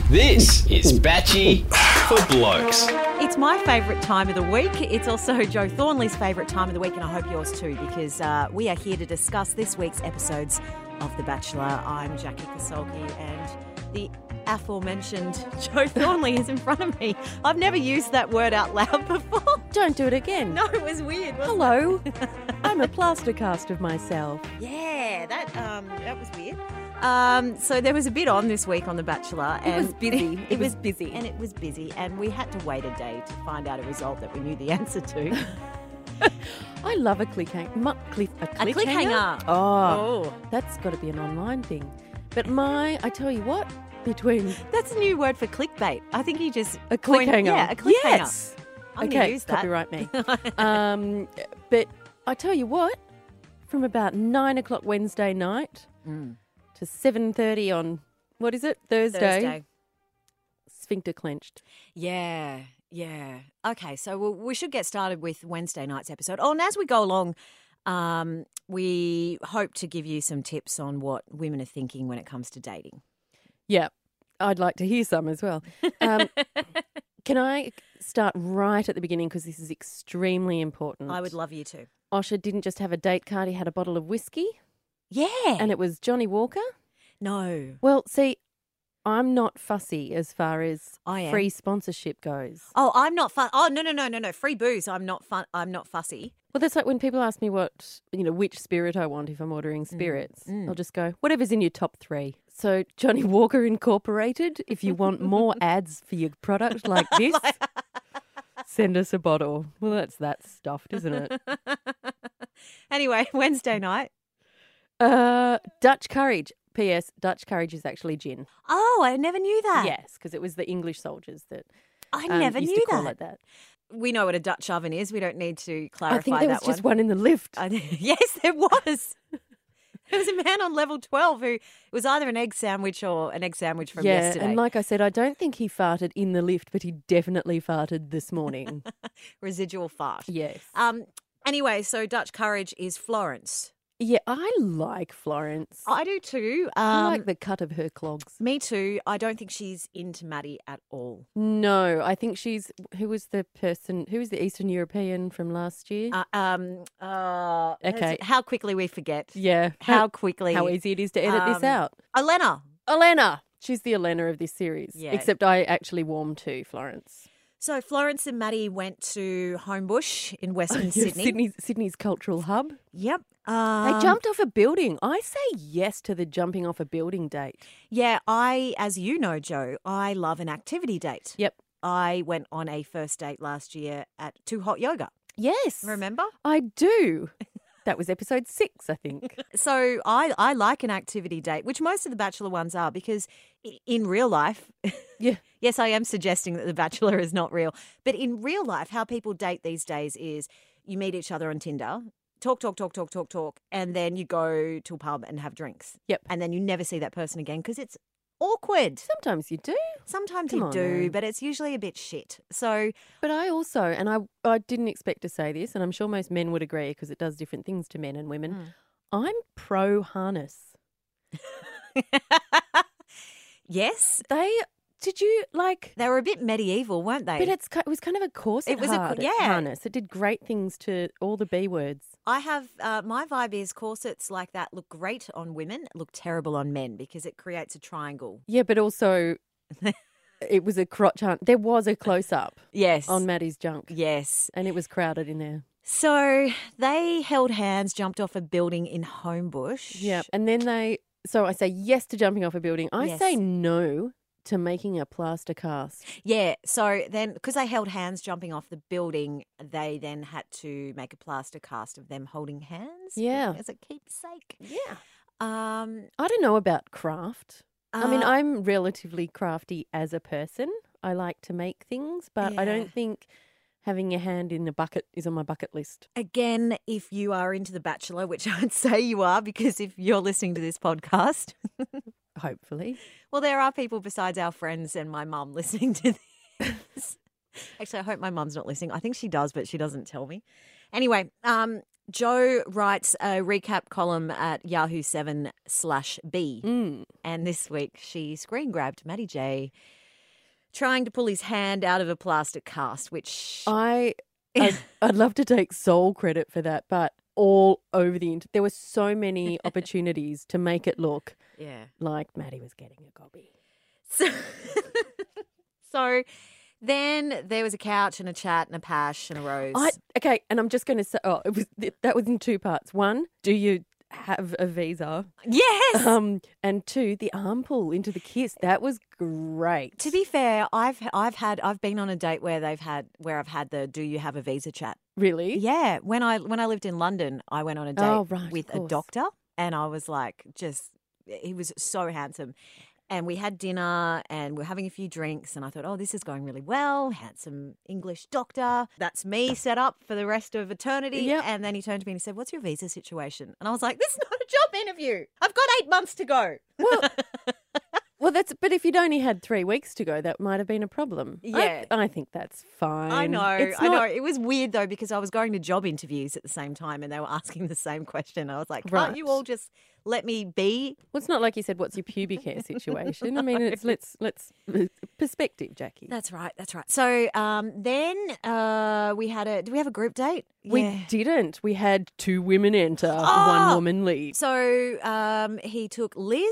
This is Batchy for Blokes. It's my favourite time of the week. It's also Joe Thornley's favourite time of the week, and I hope yours too, because we are here to discuss this week's episodes of The Bachelor. I'm Jackie Kasolki, and the aforementioned Joe Thornley is in front of me. I've never used that word out loud before. Don't do it again. No, it was weird. Wasn't Hello. I'm a plaster cast of myself. it? Yeah, that was weird. So there was a bit on this week on The Bachelor. It was busy. It was busy. And it was busy, and we had to wait a day to find out a result that we knew the answer to. I love a cliffhanger. A cliffhanger. Oh, that's got to be an online thing. But I tell you what, between That's a new word for clickbait. I think he just a cliffhanger. Yeah, a cliffhanger. Yes. I'm going to Okay, use that. copyright me. But I tell you what, from about 9 o'clock Wednesday night to 7:30 on, what is it, Thursday. Sphincter clenched. Yeah. Okay, so we should get started with Wednesday night's episode. Oh, and as we go along, we hope to give you some tips on what women are thinking when it comes to dating. Yeah, I'd like to hear some as well. Can I start right at the beginning, because this is extremely important? I would love you to. Osher didn't just have a date card, he had a bottle of whiskey, Yeah. and it was Johnny Walker. No. Well, see, I'm not fussy as far as I am. free sponsorship goes. Oh, I'm not Oh, no. Free booze. I'm not fussy. Well, that's like when people ask me which spirit I want if I'm ordering spirits. I'll just go, whatever's in your top 3. So Johnny Walker Incorporated, if you want more ads for your product like this, send us a bottle. Well, that's that stuffed, isn't it? Anyway, Wednesday night. Dutch Courage. P.S. Dutch Courage is actually gin. Oh, I never knew that. Yes, because it was the English soldiers that I never used knew to call that. it that. We know what a Dutch oven is. We don't need to clarify I think there was that just one in the lift. Yes, there was. There was a man on level 12 who was either an egg sandwich or an egg sandwich from yesterday. And like I said, I don't think he farted in the lift, but he definitely farted this morning. Residual fart. Yes. Anyway, so Dutch Courage is Florence. Yeah, I like Florence. I do too. I like the cut of her clogs. Me too. I don't think she's into Maddie at all. No, I think who was the Eastern European from last year? Okay. How quickly we forget. Yeah. How quickly. How easy it is to edit this out. Elena. She's the Elena of this series. Yeah. Except I actually warm to Florence. So Florence and Maddie went to Homebush in Western Sydney. Sydney's cultural hub. Yep. They jumped off a building. I say yes to the jumping off a building date. Yeah, as you know, Joe, I love an activity date. Yep. I went on a first date last year at Too Hot Yoga. Yes. Remember? I do. That was episode 6, I think. So I like an activity date, which most of the Bachelor ones are, because in real life, Yeah. yes, I am suggesting that The Bachelor is not real, but in real life, how people date these days is you meet each other on Tinder, talk, and then you go to a pub and have drinks. Yep. And then you never see that person again because it's awkward. Sometimes you do. Sometimes Come you on, do, now. but it's usually a bit shit. So But I also, and I didn't expect to say this, and I'm sure most men would agree because it does different things to men and women. I'm pro harness. yes, Did you they were a bit medieval, weren't they? But it was kind of a corset It was harness. It did great things to all the B words. I have, my vibe is corsets like that look great on women, look terrible on men because it creates a triangle. Yeah, but also it was a crotch hunt. There was a close-up Yes. on Maddie's junk. Yes. And it was crowded in there. So they held hands, jumped off a building in Homebush. Yeah. And then so I say yes to jumping off a building. I Yes. say no to making a plaster cast. Yeah. So then, because they held hands jumping off the building, they then had to make a plaster cast of them holding hands. Yeah. As a keepsake. Yeah. I I don't know about craft. I mean, I'm relatively crafty as a person. I like to make things, but I Yeah. don't think having your hand in the bucket is on my bucket list. Again, if you are into The Bachelor, which I'd say you are, because if you're listening to this podcast, Hopefully. well, there are people besides our friends and my mum listening to this. Actually, I hope my mum's not listening. I think she does, but she doesn't tell me. Anyway, Joe writes a recap column at Yahoo7/B. And this week she screen grabbed Matty J trying to pull his hand out of a plastic cast, which I'd love to take sole credit for that, but all over the internet, there were so many opportunities to make it look like Matty was getting a gobby. So then there was a couch and a chat and a pash and a rose. Okay, and I'm just going to say, that was in two parts. One, do you have a visa? Yes. And two, the arm pull into the kiss. That was great. To be fair, I've been on a date where I've had the do you have a visa chat. Really? Yeah. When I lived in London, I went on a date with a course. doctor, and I was like, he was so handsome. And we had dinner and we're having a few drinks, and I thought, oh, this is going really well. Handsome English doctor. That's me set up for the rest of eternity. Yep. And then he turned to me and he said, what's your visa situation? And I was like, this is not a job interview. I've got 8 months to go. Well, but if you'd only had 3 weeks to go, that might have been a problem. Yeah. I think that's fine. I know. I know. It was weird, though, because I was going to job interviews at the same time and they were asking the same question. I was like, can't you all just let me be? Well, it's not like you said, what's your pubic hair situation? I mean, it's let's perspective, Jackie. That's right. So then we had did we have a group date? We didn't. We had 2 women enter, 1 woman leave. So he took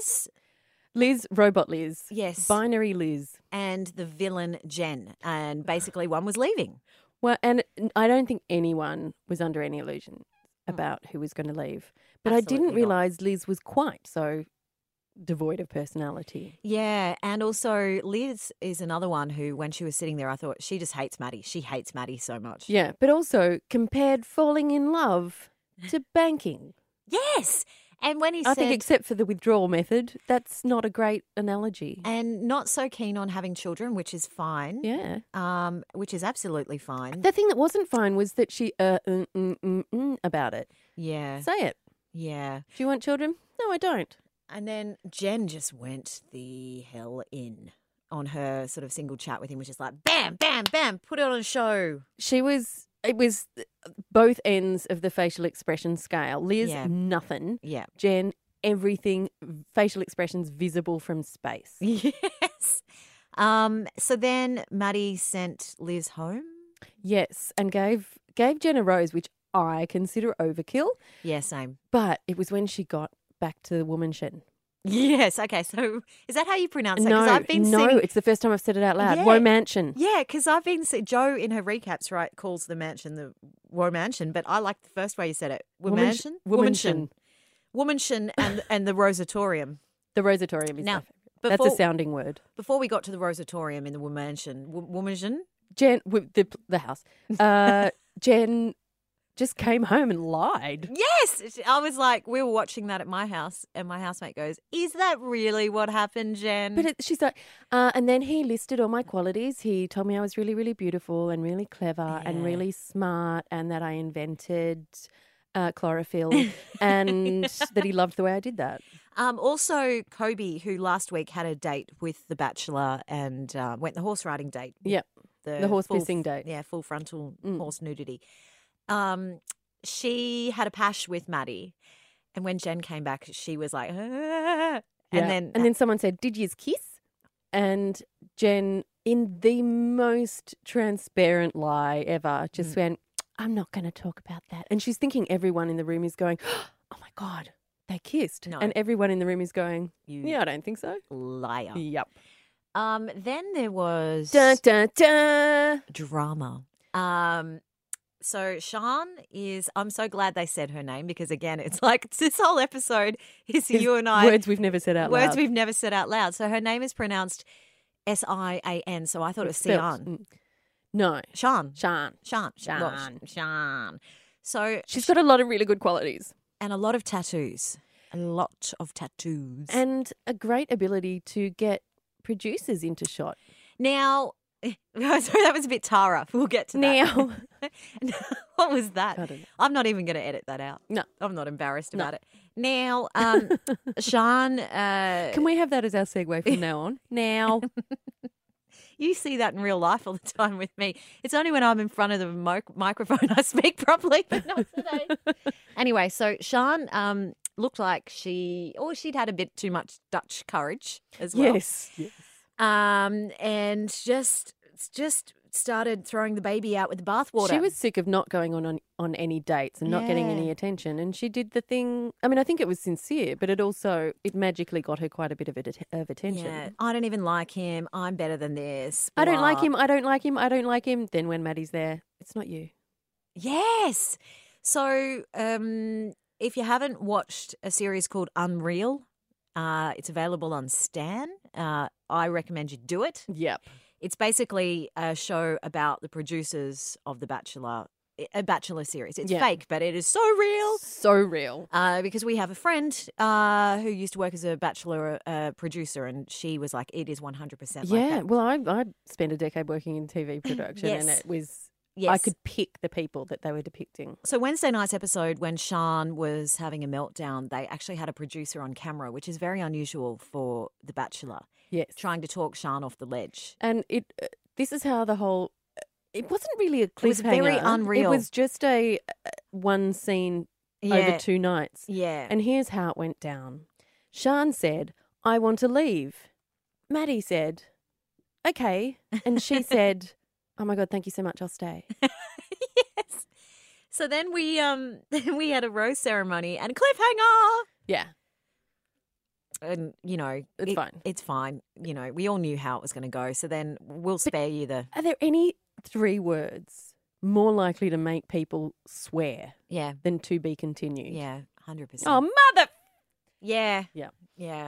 Liz, Robot Liz. Yes. Binary Liz. and the villain Jen, and basically one was leaving. Well, and I don't think anyone was under any illusion about who was going to leave. But I Absolutely didn't not. realise Liz was quite so devoid of personality. Yeah, and also Liz is another one who, when she was sitting there, I thought she just hates Maddie. She hates Maddie so much. Yeah, but also compared falling in love to banking. Yes, and when he I said, think except for the withdrawal method, that's not a great analogy. and not so keen on having children, which is fine. Yeah. Which is absolutely fine. The thing that wasn't fine was that she about it. Yeah, Say it. yeah. Do you want children? No, I don't. And then Jen just went the hell in on her sort of single chat with him, which is like, bam, bam, bam, put it on a show. It was both ends of the facial expression scale. Liz, Yeah. nothing. Yeah. Jen, everything, facial expressions visible from space. Yes. So then Maddie sent Liz home. Yes, and gave Jen a rose, which I consider overkill. Yeah, same. But it was when she got back to the woman shed. Yes. Okay. So is that how you pronounce that? 'Cause I've been no, seeing, it's the first time I've said it out loud. Yeah. Woe mansion. yeah, because I've been Joe in her recaps, right, calls the mansion the Woe Mansion, but I like the first way you said it. Womanshin? Womanshin. Womanshin and the Rosatorium. The Rosatorium is Now, my favourite. That's a before- sounding word. Before we got to the Rosatorium in the Womanshin, Womanshin? Jen, with the house. Jen just came home and lied. Yes. I was like, we were watching that at my house, and my housemate goes, is that really what happened, Jen? But she's like, and then he listed all my qualities. He told me I was really, really beautiful and really clever and Yeah. really smart, and that I invented chlorophyll and that he loved the way I did that. Also, Kobe, who last week had a date with The Bachelor and went the horse riding date. Yep. The horse full- pissing date. Yeah, full frontal horse nudity. She had a pash with Maddie, and when Jen came back, she was like, "Ah." and then someone said, "Did yous kiss?" And Jen, in the most transparent lie ever, just went, "I'm not going to talk about that." And she's thinking everyone in the room is going, "Oh my God, they kissed." No. And everyone in the room is going, You "Yeah, I don't think so." liar. Yep. Then there was Dun, dun, dun. drama. So Sean is, I'm so glad they said her name, because again, it's like this whole episode is you and I. Words we've never said out Words loud. we've never said out loud. So her name is pronounced Sian. So I thought it was Spelt. Sian. No. Sean. Shan. Sean. Sean. Sean. So She's got a lot of really good qualities. and a lot of tattoos. A lot of tattoos. And a great ability to get producers into shot. Now, sorry, that was a bit Tara. We'll get to that. Now. What was that? I don't know. I'm not even going to edit that out. No. I'm not embarrassed about it. Now, Sean. Can we have that as our segue from now on? Now. You see that in real life all the time with me. It's only when I'm in front of the microphone I speak properly, but not today. Anyway, so Sian looked like she'd had a bit too much Dutch courage as well. Yes. And just started throwing the baby out with the bathwater. She was sick of not going on any dates and not getting any attention, and she did the thing. I mean, I think it was sincere, but it magically got her quite a bit of attention. Yeah, I don't even like him. I'm better than this. I don't Blah. like him. I don't like him. I don't like him. Then when Maddie's there, it's not you. Yes. So if you haven't watched a series called Unreal, it's available on Stan. I recommend you do it. Yep. It's basically a show about the producers of The Bachelor, a Bachelor series. It's fake, but it is so real. So real. Because we have a friend who used to work as a Bachelor producer, and she was like, it is 100% like that. Well, I spent a decade working in TV production, and it was... Yes. I could pick the people that they were depicting. So Wednesday night's episode, when Sian was having a meltdown, they actually had a producer on camera, which is very unusual for The Bachelor. Yes. Trying to talk Sian off the ledge. And this is how the whole... It wasn't really a cliffhanger. It was very unreal. It was just a one scene over 2 nights. Yeah. And here's how it went down. Sian said, I want to leave. Maddie said, okay. And she said... Oh my God, thank you so much. I'll stay. Yes. So then we had a rose ceremony and cliffhanger. Yeah. And, it's fine. It's fine. We all knew how it was going to go. So then we'll spare you the... Are there any 3 words more likely to make people swear than to be continued? Yeah, 100%. Oh, mother... Yeah. Yeah. Yeah.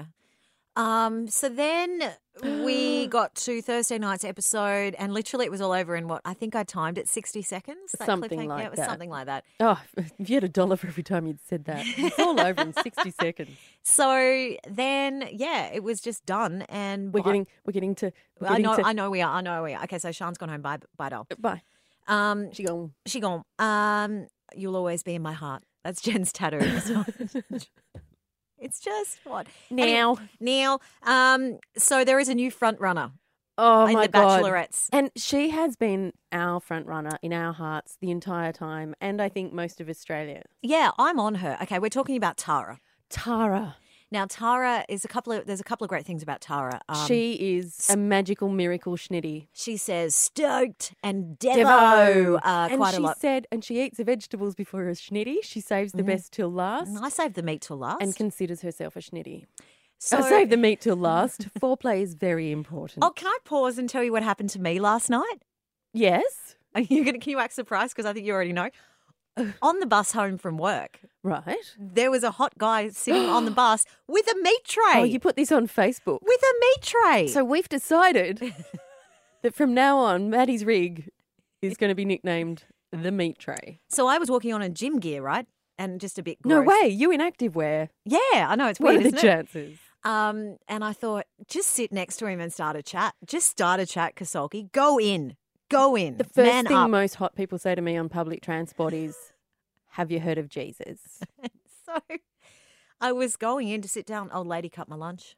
So then we got to Thursday night's episode, and literally it was all over in I think I timed it 60 seconds. Something like that. It was something like that. Oh, if you had $1 for every time you'd said that. It's all over in 60 seconds. So then, it was just done, and we're getting to. I know we are. Okay, so Sian's gone home. Bye, doll. Bye. She gone. You'll always be in my heart. That's Jen's tattoo. It's just what now. So there is a new front runner. Oh in my the God! Bachelorettes, and she has been our front runner in our hearts the entire time, and I think most of Australia. Yeah, I'm on her. Okay, we're talking about Tara. Tara. Now, Tara is there's a couple of great things about Tara. She is a magical miracle schnitty. She says stoked and Devo quite a lot. And she eats the vegetables before a schnitty. She saves the best till last. I save the meat till last. And considers herself a schnitty. So save the meat till last. Foreplay is very important. Oh, can I pause and tell you what happened to me last night? Yes. Can you act surprised? Because I think you already know. On the bus home from work. Right. There was a hot guy sitting on the bus with a meat tray. Oh, you put this on Facebook. With a meat tray. So we've decided that from now on, Maddie's rig is going to be nicknamed the meat tray. So I was walking on in gym gear, right? And just a bit gross. No way. You in activewear. Yeah, I know. It's What weird, are the isn't it? chances? And I thought, just sit next to him and start a chat. Just start a chat, Kasolki. Go in. The first Man thing up. most hot people say to me on public transport is, have you heard of Jesus? So I was going in to sit down. Old lady cut my lunch.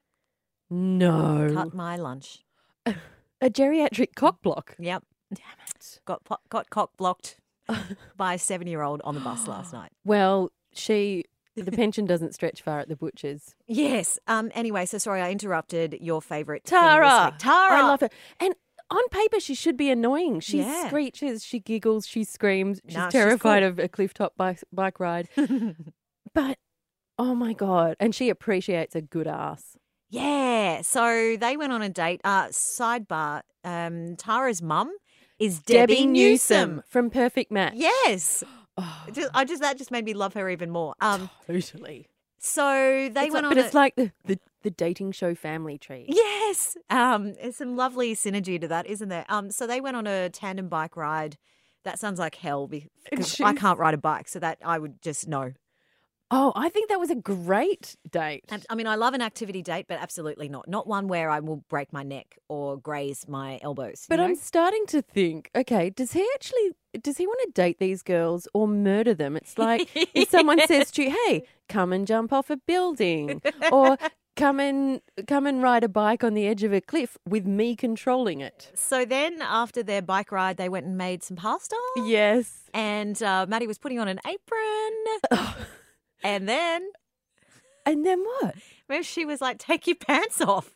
No. Cut my lunch. A geriatric cock block. Yep. Damn it. Got cock blocked by a 7-year-old on the bus last night. Well, the pension doesn't stretch far at the butcher's. Yes. Anyway, so sorry I interrupted your favourite Tara. thing this week. Tara. I love her. And on paper, she should be annoying. She Yeah. screeches, she giggles, she screams. She's Nah, she's terrified cool. of a cliff-top bike ride. But, oh my God. And she appreciates a good ass. Yeah. So they went on a date. Sidebar, Tara's mum is Debbie Newsom. from Perfect Match. Yes. Oh, That just made me love her even more. totally. So they went on it's like the dating show Family Tree. Yes. There's some lovely synergy to that, isn't there? So they went on a tandem bike ride. That sounds like hell because I can't ride a bike, so that I would just know. Oh, I think that was a great date. I mean, I love an activity date, but absolutely not. Not one where I will break my neck or graze my elbows. But you know? I'm starting to think, okay, does he want to date these girls or murder them? It's like if someone says to you, hey, come and jump off a building or come and ride a bike on the edge of a cliff with me controlling it. So then after their bike ride, they went and made some pasta. Yes. And Maddie was putting on an apron. And then what? well, she was like, take your pants off.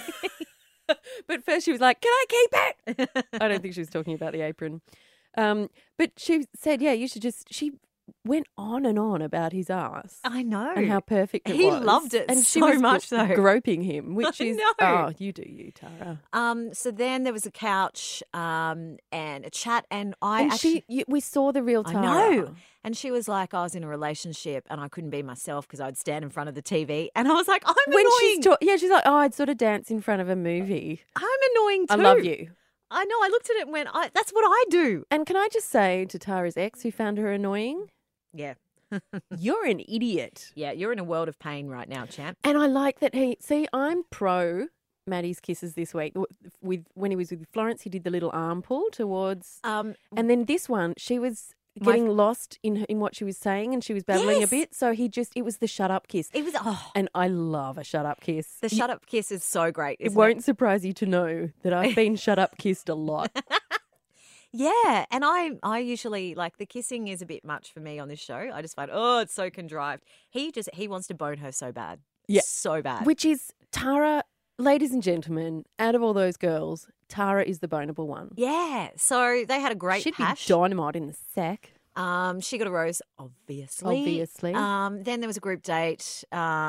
But first she was like, can I keep it? I don't think she was talking about the apron. But she said, yeah, you should just, she went on and on about his ass. I know. And how perfect it He was. loved it and she so was much, though. groping him, which I is, know. oh, you do you, Tara. So then there was a couch and a chat, and We saw the real I Tara. know. And she was like, I was in a relationship and I couldn't be myself because I'd stand in front of the TV. And I was like, I'm When annoying. she's like, oh, I'd sort of dance in front of a movie. I'm annoying too. I love you. I know. I looked at it and went, that's what I do. And can I just say to Tara's ex who found her annoying, Yeah. you're an idiot. Yeah, you're in a world of pain right now, champ. And I like that I'm pro Maddie's kisses this week. When he was with Florence, he did the little arm pull towards, and then this one, she was getting lost in what she was saying and she was babbling Yes. a bit. So it was the shut up kiss. It was, And I love a shut up kiss. the shut up kiss is so great. It Isn't won't surprise you to know that I've been shut up kissed a lot. Yeah, and I usually, like, the kissing is a bit much for me on this show. I just find, it's so contrived. He wants to bone her so bad. Yeah. So bad. Which is Tara, ladies and gentlemen, out of all those girls, Tara is the boneable one. Yeah, so they had a great She'd hash. be dynamite in the sack. She got a rose, obviously. Obviously. Then there was a group date.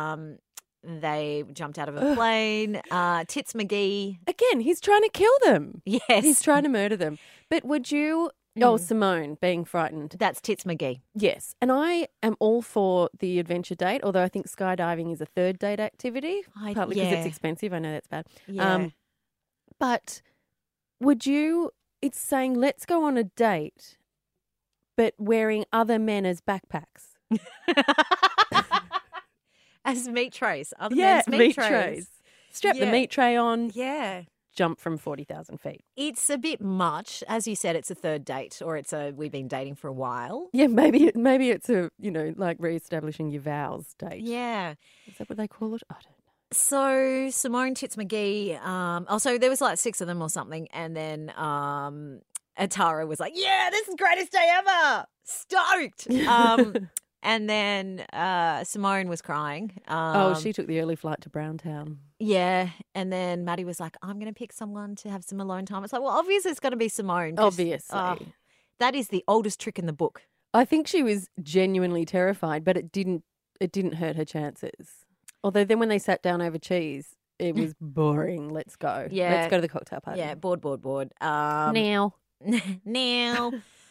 They jumped out of a plane. Tits McGee. Again, he's trying to kill them. Yes. He's trying to murder them. But would you... Simone being frightened. That's Tits McGee. Yes. And I am all for the adventure date, although I think skydiving is a third date activity, partly because it's expensive. I know that's bad. Yeah. But would you... It's saying, let's go on a date, but wearing other men as backpacks. As meat trays. Other men's meat trays. Strap the meat tray on. Yeah. Jump from 40,000 feet. It's a bit much. As you said, it's a third date, or we've been dating for a while. Yeah, maybe it's a, like re-establishing your vows date. Yeah. Is that what they call it? I don't know. So Simone Tits McGee, so there was like 6 of them or something, and then Tara was like, yeah, this is the greatest day ever. Stoked. And then Simone was crying. She took the early flight to Browntown. Yeah. And then Maddie was like, I'm going to pick someone to have some alone time. It's like, well, obviously it's going to be Simone. Obviously. That is the oldest trick in the book. I think she was genuinely terrified, but it didn't hurt her chances. Although then when they sat down over cheese, it was boring. Let's go. Yeah. Let's go to the cocktail party. Yeah, bored. Now. Now.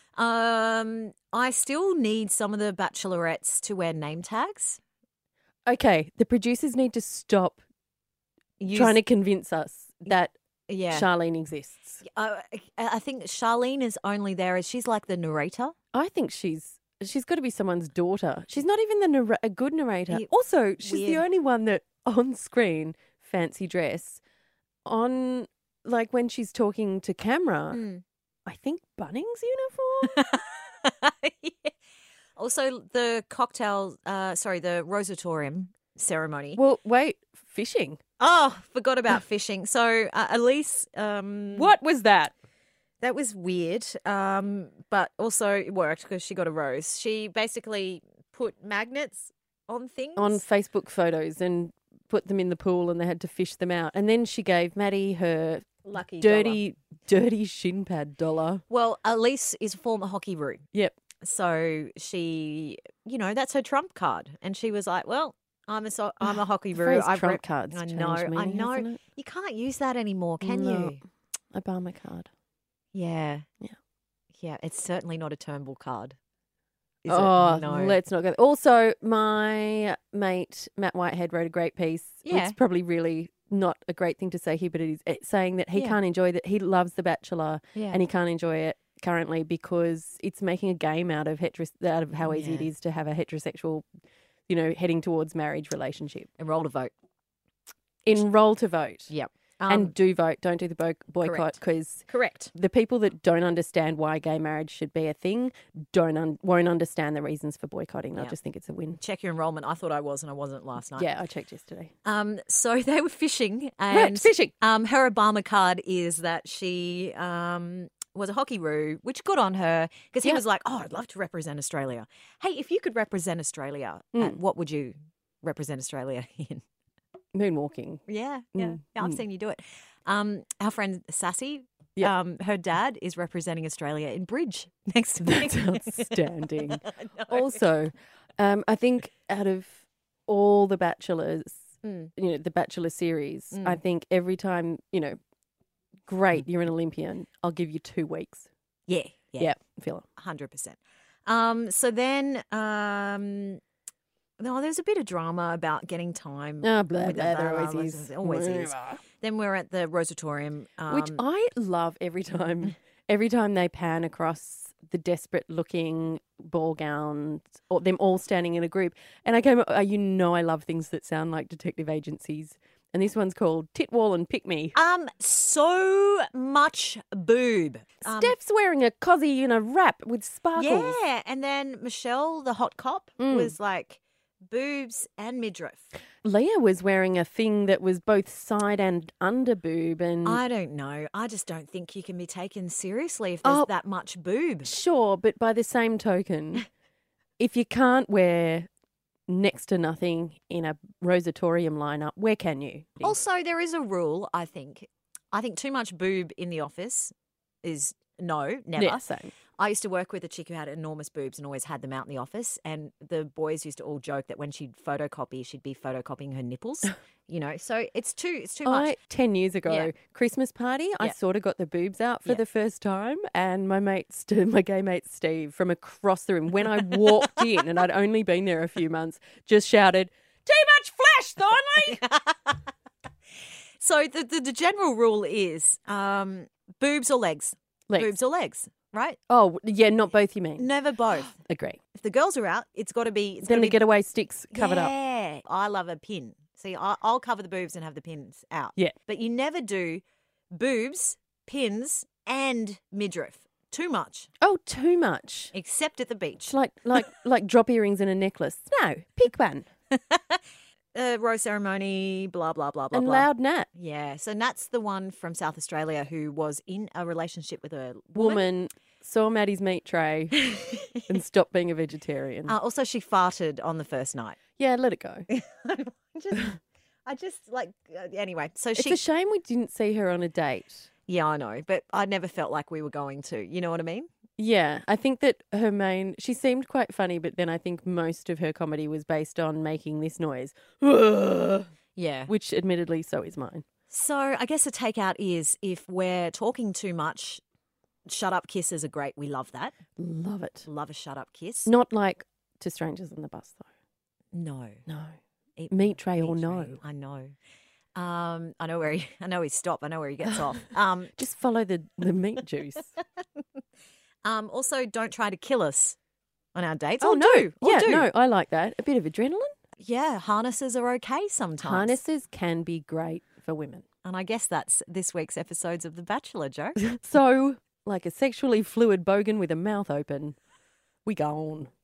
I still need some of the bachelorettes to wear name tags. Okay, the producers need to stop trying to convince us that Charlene exists. I think Charlene is only there as she's like the narrator. I think she's got to be someone's daughter. She's not even a good narrator. Also, she's the only one that on screen, fancy dress, on like when she's talking to camera, I think Bunnings uniform. Yeah. Also, the the rosatorium ceremony. Well, wait, fishing. Oh, forgot about fishing. So Elise, what was that? That was weird, but also it worked because she got a rose. She basically put magnets on things. On Facebook photos and put them in the pool and they had to fish them out. And then she gave Maddie her lucky dirty shin pad dollar. Well, Elise is a former hockey roux. Yep. So she, that's her trump card. And she was like, well, I'm a hockey roux. Trump cards. I changed know. meaning, hasn't it? You can't use that anymore, can you? Obama card. Yeah. Yeah. Yeah, it's certainly not a Turnbull card. Is Oh, it? No. let's not go. Also, my mate Matt Whitehead wrote a great piece. Yeah. It's probably really not a great thing to say here, but it is saying that he can't enjoy that. He loves The Bachelor and he can't enjoy it currently because it's making a game out of how easy it is to have a heterosexual, heading towards marriage relationship. Enroll to vote. Enroll to vote. Yep. And do vote. Don't do the boycott because Correct. the people that don't understand why gay marriage should be a thing won't understand the reasons for boycotting. They'll just think it's a win. Check your enrollment. I thought I was and I wasn't last night. Yeah, I checked yesterday. So they were fishing. And, Right, fishing. Her Obama card is that she was a hockey-roo, which good on her because he was like, oh, I'd love to represent Australia. Hey, if you could represent Australia, what would you represent Australia in? Moonwalking. Yeah, I've seen you do it. Our friend Sassy, her dad is representing Australia in bridge next to me. That's outstanding. Also, I think out of all the Bachelors, the Bachelor series, I think every time, great, you're an Olympian, I'll give you 2 weeks. Yeah. Yeah, feel it. 100%. So then there's a bit of drama about getting time. Oh, blah, with blah, the there always is. Always is. Then we're at the Rosatorium. Which I love every time. Every time they pan across the desperate-looking ball gowns, or them all standing in a group. And I love things that sound like detective agencies. And this one's called Titwall and Pick Me. So much boob. Steph's wearing a cozy wrap with sparkles. Yeah, and then Michelle, the hot cop, was like boobs and midriff. Leah was wearing a thing that was both side and under boob, and I don't know. I just don't think you can be taken seriously if there's that much boob. Sure, but by the same token, if you can't wear next to nothing in a Rosatorium lineup, where can you? Also, there is a rule, I think. I think too much boob in the office is no, never. Yeah, same. I used to work with a chick who had enormous boobs and always had them out in the office, and the boys used to all joke that when she'd photocopy, she'd be photocopying her nipples, so it's too much. 10 years ago, Christmas party, I sort of got the boobs out for the first time, and my gay mate Steve from across the room, when I walked in, and I'd only been there a few months, just shouted, "Too much flash, Thornley!" So the general rule is boobs or legs. Boobs or legs, right? Oh, yeah, not both, you mean? Never both. Agree. If the girls are out, it's got to be... Then the getaway sticks covered up. Yeah. I love a pin. See, I'll cover the boobs and have the pins out. Yeah. But you never do boobs, pins and midriff. Too much. Oh, too much. Except at the beach. It's like drop earrings in a necklace. No, pick one. Rose ceremony, blah, blah, blah, blah, And blah. loud Nat. Yeah. So Nat's the one from South Australia who was in a relationship with a Woman saw Maddie's meat tray and stopped being a vegetarian. Also, she farted on the first night. Yeah, let it go. I just anyway. So It's a shame we didn't see her on a date. Yeah, I know, but I never felt like we were going to. You know what I mean? Yeah, I think that she seemed quite funny, but then I think most of her comedy was based on making this noise. Yeah. Which admittedly, so is mine. So I guess the takeout is if we're talking too much, shut up kisses are great. We love that. Love it. Love a shut up kiss. Not like to strangers on the bus, though. No. Meat tray or no. I know. I know where he stopped. I know where he gets off. Just follow the meat juice. Also, don't try to kill us on our dates. Oh, no. Do. No, I like that. A bit of adrenaline. Yeah, harnesses are okay sometimes. Harnesses can be great for women. And I guess that's this week's episodes of The Bachelor, Joe. So, like a sexually fluid bogan with a mouth open, we go on.